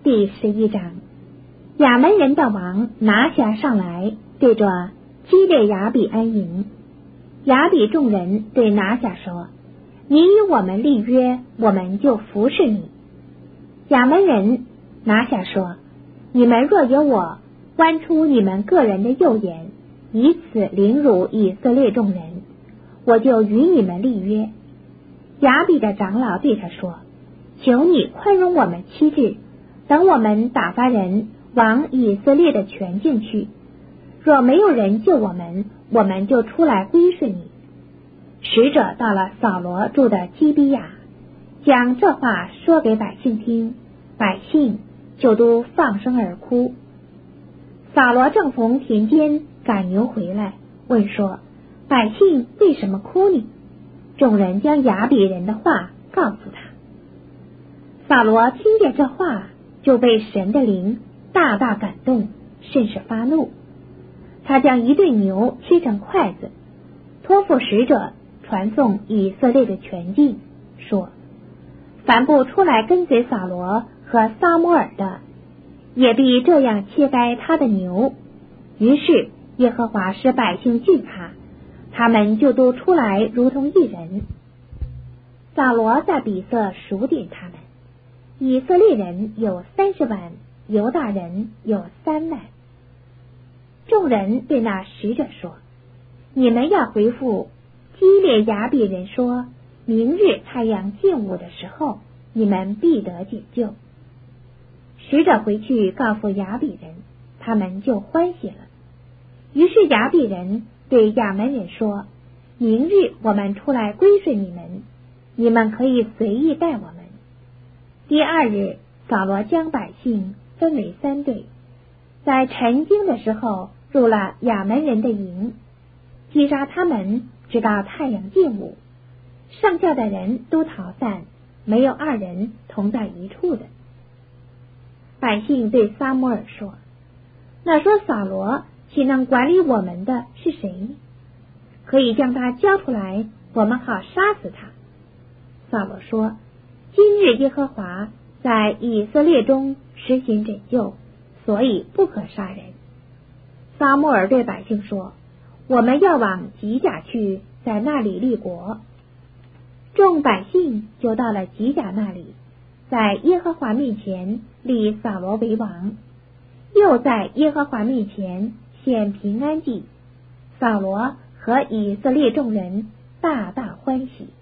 第11章，亚门人的王拿辖上来，对着基列雅比安营。雅比众人对拿辖说：你与我们立约，我们就服侍你。亚门人拿辖说：你们若有我剜出你们个人的右眼，以此凌辱以色列众人，我就与你们立约。雅比的长老对他说：求你宽容我们7日，等我们打发人往以色列的全境去，若没有人救我们，我们就出来归顺你。使者到了扫罗住的基比亚，将这话说给百姓听，百姓就都放声而哭。扫罗正从田间赶牛回来，问说：百姓为什么哭呢？众人将雅比人的话告诉他。扫罗听见这话，就被神的灵大大感动，甚是发怒。他将一对牛切成筷子，托付使者传送以色列的全境，说：凡不出来跟随扫罗和撒母耳的，也必这样切开他的牛。于是耶和华使百姓惧怕，他们就都出来如同一人。扫罗在比色数点他们，以色列人有30万，犹大人有3万。众人对那使者说：你们要回复基列雅比人说，明日太阳近午的时候，你们必得解救。使者回去告诉雅比人，他们就欢喜了。于是雅比人对亚门人说：明日我们出来归顺你们，你们可以随意待我们。第2日，扫罗将百姓分为3队，在晨经的时候入了亚门人的营，击杀他们直到太阳近午，剩下的人都逃散，没有2人同在一处的。百姓对撒母耳说：那说扫罗岂能管理我们的是谁呢？可以将他交出来，我们好杀死他。扫罗说：今日耶和华在以色列中实行拯救，所以不可杀人。撒母耳对百姓说：我们要往吉甲去，在那里立国。众百姓就到了吉甲那里，在耶和华面前立扫罗为王，又在耶和华面前献平安祭。扫罗和以色列众人大大欢喜。